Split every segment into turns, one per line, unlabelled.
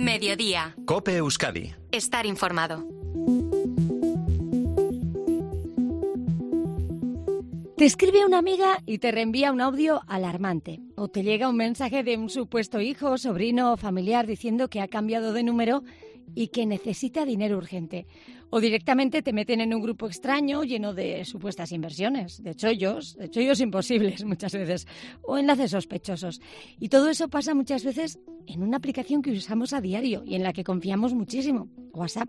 Mediodía.
COPE Euskadi.
Estar informado.
Te escribe una amiga y te reenvía un audio alarmante. O te llega un mensaje de un supuesto hijo, sobrino o familiar diciendo que ha cambiado de número y que necesita dinero urgente. O directamente te meten en un grupo extraño lleno de supuestas inversiones, de chollos imposibles muchas veces, o enlaces sospechosos. Y todo eso pasa muchas veces en una aplicación que usamos a diario y en la que confiamos muchísimo, WhatsApp.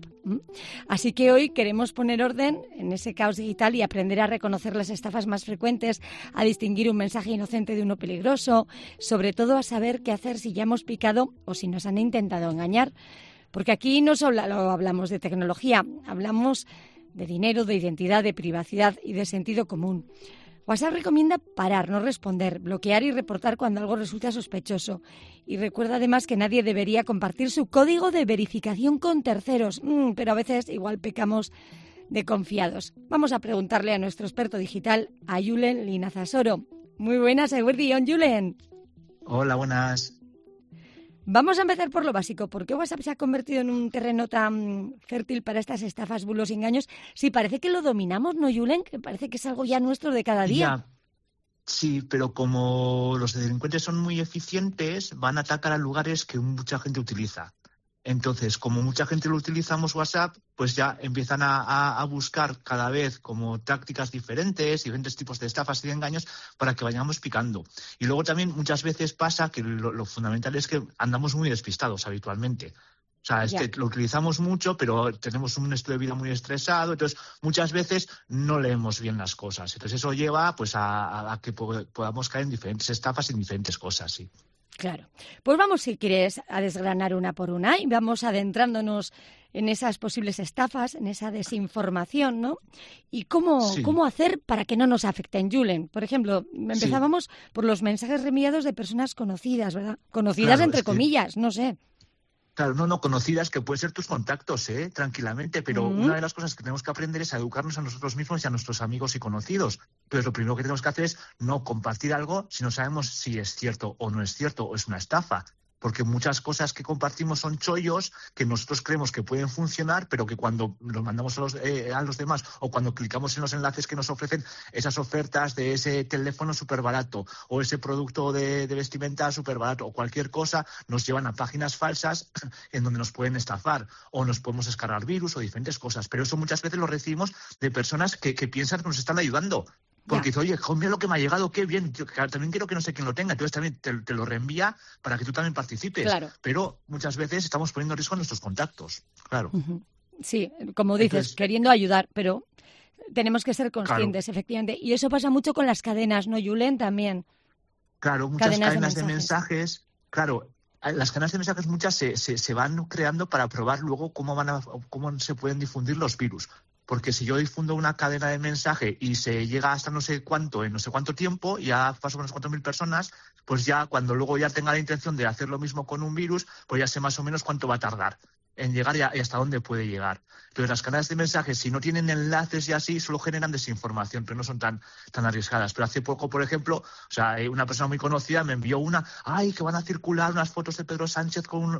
Así que hoy queremos poner orden en ese caos digital y aprender a reconocer las estafas más frecuentes, a distinguir un mensaje inocente de uno peligroso, sobre todo a saber qué hacer si ya hemos picado o si nos han intentado engañar. Porque aquí no solo hablamos de tecnología, hablamos de dinero, de identidad, de privacidad y de sentido común. WhatsApp recomienda parar, no responder, bloquear y reportar cuando algo resulta sospechoso. Y recuerda además que nadie debería compartir su código de verificación con terceros, pero a veces igual pecamos de confiados. Vamos a preguntarle a nuestro experto digital, a Julen Linazasoro. Muy buenas, Eguerdion, Julen.
Hola, buenas.
Vamos a empezar por lo básico. ¿Por qué WhatsApp se ha convertido en un terreno tan fértil para estas estafas, bulos y engaños? Sí, parece que lo dominamos, ¿no, Julen? Que parece que es algo ya nuestro de cada día.
Ya, sí, pero como los delincuentes son muy eficientes, van a atacar a lugares que mucha gente utiliza. Entonces, como mucha gente lo utilizamos WhatsApp, pues ya empiezan a buscar cada vez como tácticas diferentes tipos de estafas y de engaños para que vayamos picando. Y luego también muchas veces pasa que lo fundamental es que andamos muy despistados habitualmente. O sea, es que lo utilizamos mucho, pero tenemos un estilo de vida muy estresado, entonces muchas veces no leemos bien las cosas. Entonces eso lleva pues a que podamos caer en diferentes estafas y en diferentes cosas, sí.
Claro. Pues vamos, si quieres, a desgranar una por una y vamos adentrándonos en esas posibles estafas, en esa desinformación, ¿no? Y cómo hacer para que no nos afecten, Julen. Por ejemplo, empezábamos por los mensajes reenviados de personas conocidas, ¿verdad? Conocidas, claro, entre comillas, no sé.
Claro, no conocidas, que pueden ser tus contactos, tranquilamente, pero una de las cosas que tenemos que aprender es a educarnos a nosotros mismos y a nuestros amigos y conocidos. Entonces, lo primero que tenemos que hacer es no compartir algo si no sabemos si es cierto o no es cierto o es una estafa. Porque muchas cosas que compartimos son chollos que nosotros creemos que pueden funcionar, pero que cuando los mandamos a los demás o cuando clicamos en los enlaces que nos ofrecen esas ofertas de ese teléfono súper barato o ese producto de vestimenta súper barato o cualquier cosa, nos llevan a páginas falsas en donde nos pueden estafar o nos podemos descargar virus o diferentes cosas. Pero eso muchas veces lo recibimos de personas que piensan que nos están ayudando. Porque dice, oye, mira lo que me ha llegado, qué bien, yo también quiero que no sé quién lo tenga, entonces también te lo reenvía para que tú también participes. Claro. Pero muchas veces estamos poniendo en riesgo a nuestros contactos, claro.
Sí, como dices, entonces, queriendo ayudar, pero tenemos que ser conscientes, claro. Efectivamente. Y eso pasa mucho con las cadenas, ¿no, Julen? También.
Claro, muchas cadenas de mensajes. Claro, las cadenas de mensajes muchas se van creando para probar luego cómo se pueden difundir los virus. Porque si yo difundo una cadena de mensaje y se llega hasta no sé cuánto, en no sé cuánto tiempo, ya paso unas 4.000 personas, pues ya cuando luego ya tenga la intención de hacer lo mismo con un virus, pues ya sé más o menos cuánto va a tardar en llegar y hasta dónde puede llegar. Pero las cadenas de mensajes, si no tienen enlaces y así, solo generan desinformación, pero no son tan arriesgadas. Pero hace poco, por ejemplo, una persona muy conocida me envió que van a circular unas fotos de Pedro Sánchez con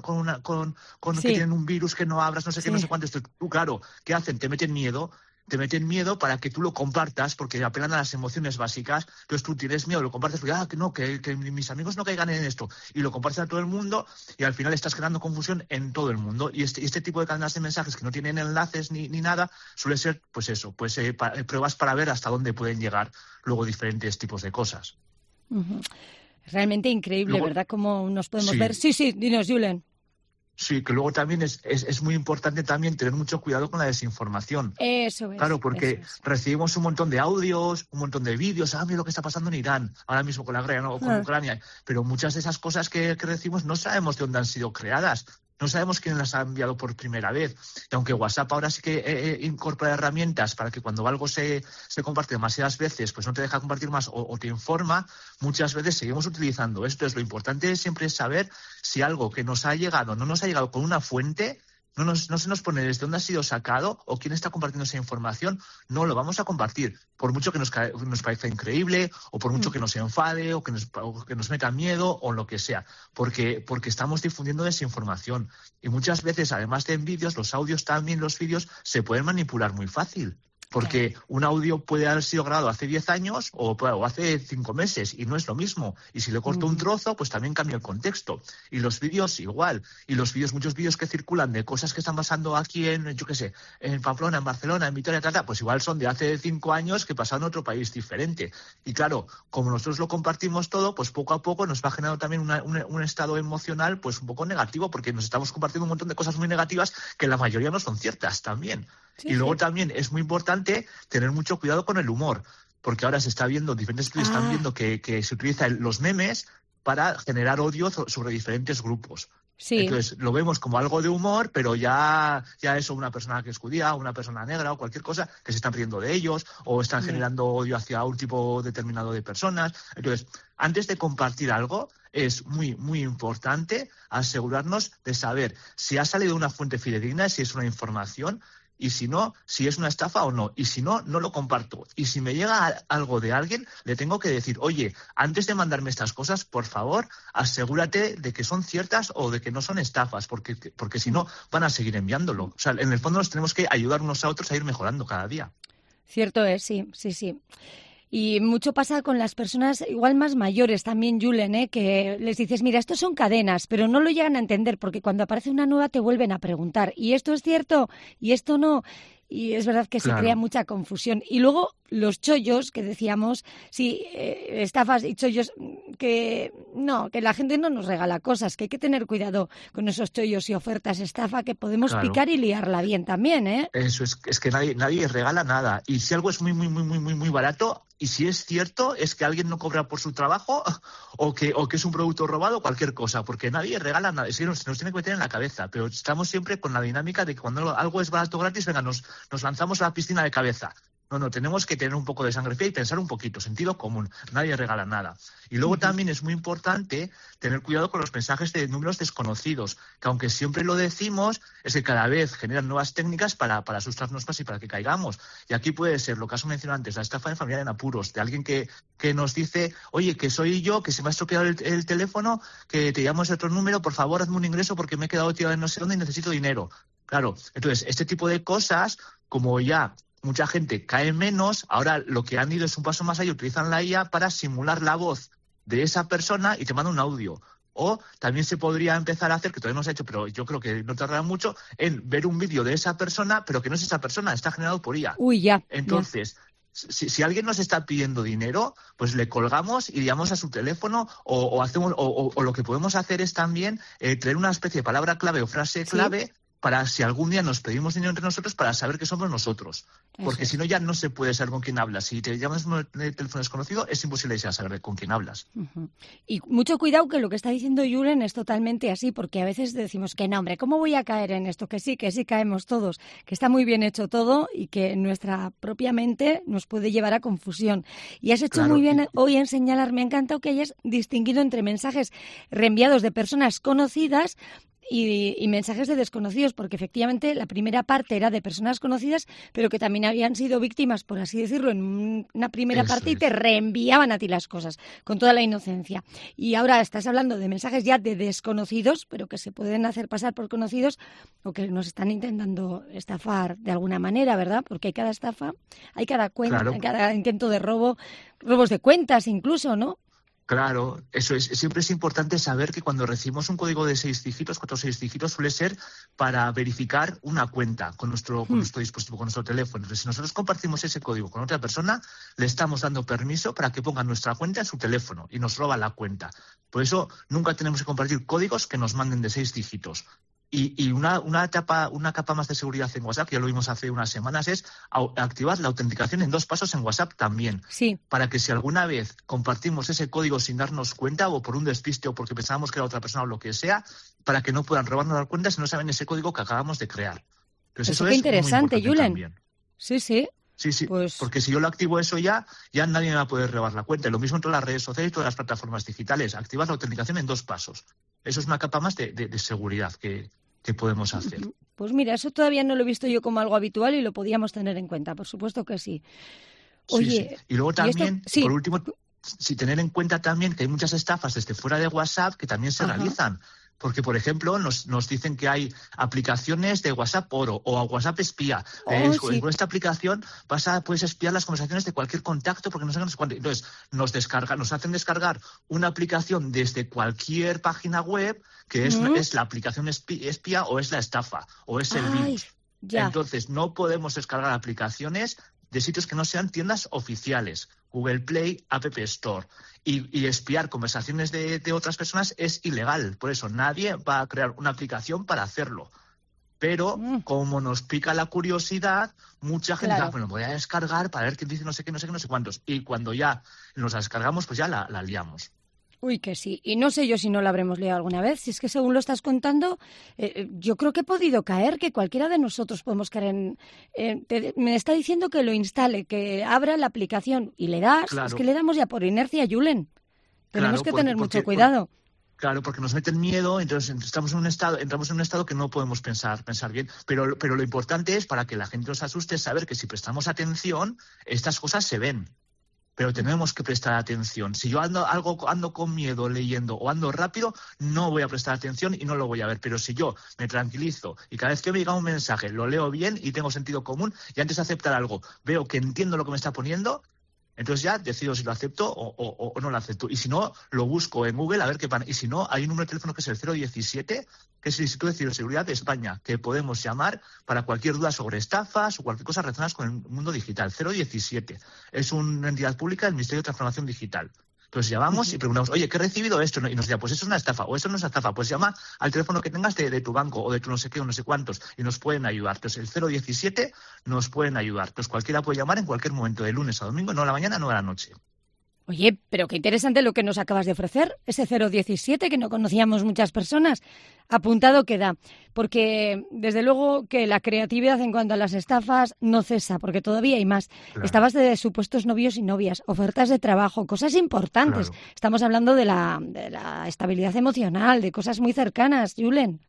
que tienen un virus que no abras, no sé qué, no sé cuánto. Tú, claro, ¿qué hacen? Te meten miedo para que tú lo compartas, porque apelan a las emociones básicas. Entonces tú tienes miedo, lo compartes porque que mis amigos no caigan en esto, y lo compartes a todo el mundo y al final estás creando confusión en todo el mundo. Y este tipo de cadenas de mensajes que no tienen enlaces ni nada suele ser pruebas para ver hasta dónde pueden llegar luego diferentes tipos de cosas.
Realmente increíble, ¿verdad? Cómo nos podemos ver. Sí, dinos, Julen.
Sí, que luego también es muy importante también tener mucho cuidado con la desinformación.
Eso es.
Claro, porque recibimos un montón de audios, un montón de vídeos. Mira lo que está pasando en Irán, ahora mismo con la guerra o con Ucrania. Pero muchas de esas cosas que recibimos no sabemos de dónde han sido creadas. No sabemos quién las ha enviado por primera vez. Y aunque WhatsApp ahora sí que incorpora herramientas para que cuando algo se comparte demasiadas veces, pues no te deja compartir más o te informa, muchas veces seguimos utilizando esto. Lo importante siempre es saber si algo que nos ha llegado no nos ha llegado con una fuente no se nos pone desde dónde ha sido sacado o quién está compartiendo esa información, no lo vamos a compartir, por mucho que nos parezca increíble o por mucho que nos enfade o que nos meta miedo o lo que sea, porque estamos difundiendo desinformación. Y muchas veces, además de en vídeos, los audios también, los vídeos, se pueden manipular muy fácil. Porque un audio puede haber sido grabado hace 10 años o hace 5 meses y no es lo mismo. Y si le corto un trozo, pues también cambia el contexto. Y los vídeos igual. Y los vídeos, muchos vídeos que circulan de cosas que están pasando aquí en Pamplona, en Barcelona, en Vitoria, pues igual son de hace 5 años que pasaron en otro país diferente. Y claro, como nosotros lo compartimos todo, pues poco a poco nos va generando también un estado emocional pues un poco negativo, porque nos estamos compartiendo un montón de cosas muy negativas que la mayoría no son ciertas también. Sí, y luego también es muy importante tener mucho cuidado con el humor, porque ahora se está viendo, diferentes estudios están viendo que se utilizan los memes para generar odio sobre diferentes grupos. Sí. Entonces lo vemos como algo de humor, pero ya eso, una persona que es judía, una persona negra o cualquier cosa, que se están riendo de ellos o están generando odio hacia un tipo determinado de personas. Entonces, antes de compartir algo, es muy, muy importante asegurarnos de saber si ha salido de una fuente fidedigna, si es una información, y si no, si es una estafa o no. Y si no, no lo comparto. Y si me llega algo de alguien, le tengo que decir, oye, antes de mandarme estas cosas, por favor, asegúrate de que son ciertas o de que no son estafas, porque si no, van a seguir enviándolo. O sea, en el fondo nos tenemos que ayudar unos a otros a ir mejorando cada día.
Cierto es, sí. Y mucho pasa con las personas igual más mayores también, Julen, que les dices, mira, estos son cadenas, pero no lo llegan a entender porque cuando aparece una nueva te vuelven a preguntar, ¿y esto es cierto? ¿Y esto no? Y es verdad que se crea mucha confusión. Y luego los chollos, que decíamos, sí, estafas y chollos, que la gente no nos regala cosas, que hay que tener cuidado con esos chollos y ofertas estafa, que podemos picar y liarla bien también, ¿eh?
Eso es que nadie regala nada. Y si algo es muy, muy, muy, muy, muy, muy barato, y si es cierto, es que alguien no cobra por su trabajo o que es un producto robado, cualquier cosa, porque nadie regala nada. Es que nos tiene que meter en la cabeza, pero estamos siempre con la dinámica de que cuando algo es barato gratis, venga, nos lanzamos a la piscina de cabeza. No, tenemos que tener un poco de sangre fría y pensar un poquito, sentido común. Nadie regala nada. Y luego también es muy importante tener cuidado con los mensajes de números desconocidos, que aunque siempre lo decimos, es que cada vez generan nuevas técnicas para asustarnos más y para que caigamos. Y aquí puede ser, lo que has mencionado antes, la estafa de familiar en apuros, de alguien que nos dice, oye, que soy yo, que se me ha estropeado el teléfono, que te llamo ese otro número, por favor, hazme un ingreso porque me he quedado tirado en no sé dónde y necesito dinero. Claro, entonces, este tipo de cosas, como ya mucha gente cae menos, ahora lo que han ido es un paso más allá, utilizan la IA para simular la voz de esa persona y te manda un audio. O también se podría empezar a hacer, que todavía no se ha hecho, pero yo creo que no tardará mucho, en ver un vídeo de esa persona, pero que no es esa persona, está generado por IA. Entonces, si alguien nos está pidiendo dinero, pues le colgamos y llamamos a su teléfono o hacemos o lo que podemos hacer es también traer una especie de palabra clave o frase clave para si algún día nos pedimos dinero entre nosotros para saber que somos nosotros. Porque si no ya no se puede saber con quién hablas. Si te llamas un teléfono desconocido es imposible ya saber con quién hablas.
Y mucho cuidado, que lo que está diciendo Julen es totalmente así, porque a veces decimos que no, hombre, ¿cómo voy a caer en esto? Que sí caemos todos, que está muy bien hecho todo y que nuestra propia mente nos puede llevar a confusión. Y has hecho muy bien hoy en señalar, me ha encantado que hayas distinguido entre mensajes reenviados de personas conocidas y mensajes de desconocidos, porque efectivamente la primera parte era de personas conocidas, pero que también habían sido víctimas, por así decirlo, en una primera parte y te reenviaban a ti las cosas con toda la inocencia. Y ahora estás hablando de mensajes ya de desconocidos, pero que se pueden hacer pasar por conocidos o que nos están intentando estafar de alguna manera, ¿verdad? Porque hay cada estafa, hay cada cuenta, cada intento de robos de cuentas incluso, ¿no?
Claro, eso es. Siempre es importante saber que cuando recibimos un código de 6 dígitos, 4 o 6 dígitos, suele ser para verificar una cuenta con nuestro dispositivo, con nuestro teléfono. Entonces, si nosotros compartimos ese código con otra persona, le estamos dando permiso para que ponga nuestra cuenta en su teléfono y nos roba la cuenta. Por eso, nunca tenemos que compartir códigos que nos manden de 6 dígitos. Y una capa más de seguridad en WhatsApp, que ya lo vimos hace unas semanas, es activar la autenticación en 2 pasos en WhatsApp también.
Sí.
Para que si alguna vez compartimos ese código sin darnos cuenta o por un despiste o porque pensábamos que era otra persona o lo que sea, para que no puedan robarnos las cuentas si no saben ese código que acabamos de crear. Entonces, eso es
interesante,
muy importante también.
Sí.
Sí, pues porque si yo lo activo eso ya nadie me va a poder robar la cuenta. Y lo mismo en todas las redes sociales y todas las plataformas digitales. Activar la autenticación en 2 pasos. Eso es una capa más de seguridad que podemos hacer.
Pues mira, eso todavía no lo he visto yo como algo habitual y lo podíamos tener en cuenta, por supuesto que sí. Oye,
sí. Y luego también,
esto, sí.
Por último, tener en cuenta también que hay muchas estafas desde fuera de WhatsApp que también se realizan. Porque, por ejemplo, nos dicen que hay aplicaciones de WhatsApp Oro o WhatsApp Espía.
Sí.
Con esta aplicación puedes espiar las conversaciones de cualquier contacto porque no sé cuánto. Entonces, nos hacen descargar una aplicación desde cualquier página web que es la aplicación espía o es la estafa o es el virus.
Ya.
Entonces, no podemos descargar aplicaciones de sitios que no sean tiendas oficiales, Google Play, App Store. Y espiar conversaciones de otras personas es ilegal. Por eso nadie va a crear una aplicación para hacerlo. Pero como nos pica la curiosidad, mucha gente dice, bueno, voy a descargar para ver qué dice no sé qué, no sé cuántos. Y cuando ya nos la descargamos, pues ya la liamos.
Uy, que sí. Y no sé yo si no la habremos leído alguna vez. Si es que según lo estás contando, yo creo que he podido caer, que cualquiera de nosotros podemos caer me está diciendo que lo instale, que abra la aplicación y le das.
Claro.
Es que le damos ya por inercia, Julen. Tenemos que tener mucho cuidado.
Claro, porque nos meten miedo, entonces entramos en un estado que no podemos pensar bien. Pero lo importante es, para que la gente nos asuste, saber que si prestamos atención, estas cosas se ven. Pero tenemos que prestar atención. Si yo ando con miedo leyendo o ando rápido, no voy a prestar atención y no lo voy a ver. Pero si yo me tranquilizo y cada vez que me llega un mensaje lo leo bien y tengo sentido común y antes de aceptar algo veo que entiendo lo que me está poniendo, entonces ya decido si lo acepto o no lo acepto. Y si no, lo busco en Google a ver qué pasa. Y si no, hay un número de teléfono que es el 017, que es el Instituto de Ciberseguridad de España, que podemos llamar para cualquier duda sobre estafas o cualquier cosa relacionada con el mundo digital. 017. Es una entidad pública del Ministerio de Transformación Digital. Entonces llamamos y preguntamos, oye, ¿qué he recibido esto? Y nos dirá, pues eso es una estafa, o eso no es una estafa. Pues llama al teléfono que tengas de tu banco o de tu no sé qué o no sé cuántos y nos pueden ayudar. Entonces el 017 nos pueden ayudar. Entonces cualquiera puede llamar en cualquier momento, de lunes a domingo, no a la mañana, no a la noche.
Oye, pero qué interesante lo que nos acabas de ofrecer, ese 017 que no conocíamos muchas personas. Apuntado queda, porque desde luego que la creatividad en cuanto a las estafas no cesa, porque todavía hay más.
Claro.
Estabas de supuestos novios y novias, ofertas de trabajo, cosas importantes.
Claro.
Estamos hablando de la estabilidad emocional, de cosas muy cercanas, Julen.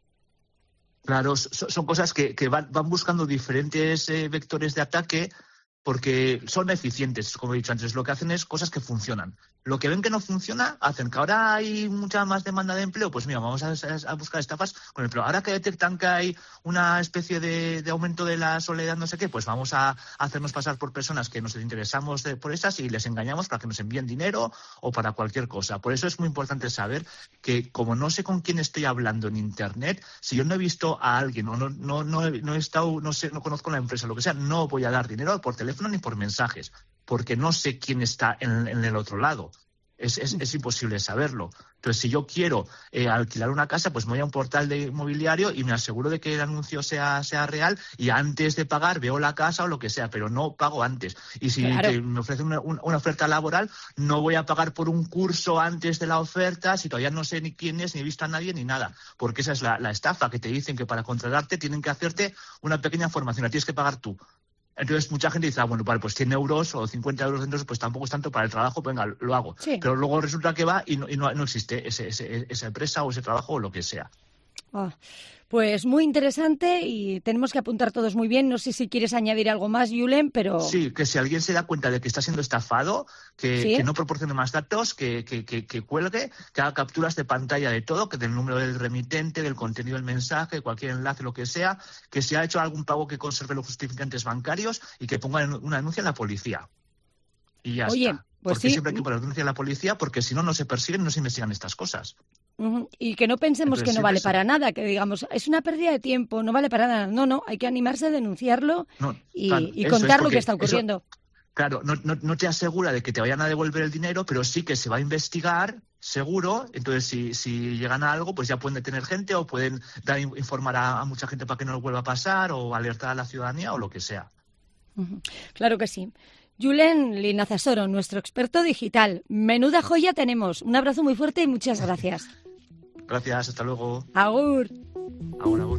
Claro, son cosas que van buscando diferentes vectores de ataque, porque son eficientes, como he dicho antes. Lo que hacen es cosas que funcionan. Lo que ven que no funciona, hacen que ahora hay mucha más demanda de empleo, pues mira, vamos a buscar estafas con el empleo. Ahora que detectan que hay una especie de aumento de la soledad, no sé qué, pues vamos a hacernos pasar por personas que nos interesamos por esas y les engañamos para que nos envíen dinero o para cualquier cosa. Por eso es muy importante saber que, como no sé con quién estoy hablando en Internet, si yo no he visto a alguien o no he estado, no sé, no conozco la empresa, lo que sea, no voy a dar dinero por teléfono ni por mensajes, porque no sé quién está en el otro lado. Es imposible saberlo. Entonces, si yo quiero alquilar una casa, pues me voy a un portal de inmobiliario y me aseguro de que el anuncio sea real y antes de pagar veo la casa o lo que sea, pero no pago antes. Y si me ofrecen una oferta laboral, no voy a pagar por un curso antes de la oferta si todavía no sé ni quién es, ni he visto a nadie, ni nada. Porque esa es la estafa, que te dicen que para contratarte tienen que hacerte una pequeña formación, la tienes que pagar tú. Entonces mucha gente dice, bueno, vale, pues 100 euros o 50 euros dentro, pues tampoco es tanto para el trabajo, venga, lo hago.
Sí.
Pero luego resulta que va y no existe esa empresa o ese trabajo o lo que sea.
Pues muy interesante y tenemos que apuntar todos muy bien. No sé si quieres añadir algo más, Julen, pero...
Sí, que si alguien se da cuenta de que está siendo estafado, que no proporcione más datos, que cuelgue, que haga capturas de pantalla de todo, que del número del remitente, del contenido del mensaje, cualquier enlace, lo que sea, que si ha hecho algún pago que conserve los justificantes bancarios y que ponga una denuncia en la policía. Y ya está.
Pues
porque
sí.
siempre hay que poner denuncia en la policía, porque si no, no se persiguen, no se investigan estas cosas.
Y que no pensemos
Entonces,
que no vale para nada, que digamos, es una pérdida de tiempo, no vale para nada. No, hay que animarse a denunciarlo y contar lo que está ocurriendo.
Claro, no te asegura de que te vayan a devolver el dinero, pero sí que se va a investigar, seguro. Entonces, si llegan a algo, pues ya pueden detener gente o pueden informar a mucha gente para que no lo vuelva a pasar o alertar a la ciudadanía o lo que sea.
Claro que sí. Julen Linazasoro, nuestro experto digital. Menuda joya tenemos. Un abrazo muy fuerte y muchas gracias.
Gracias, hasta luego.
Agur.
Agur.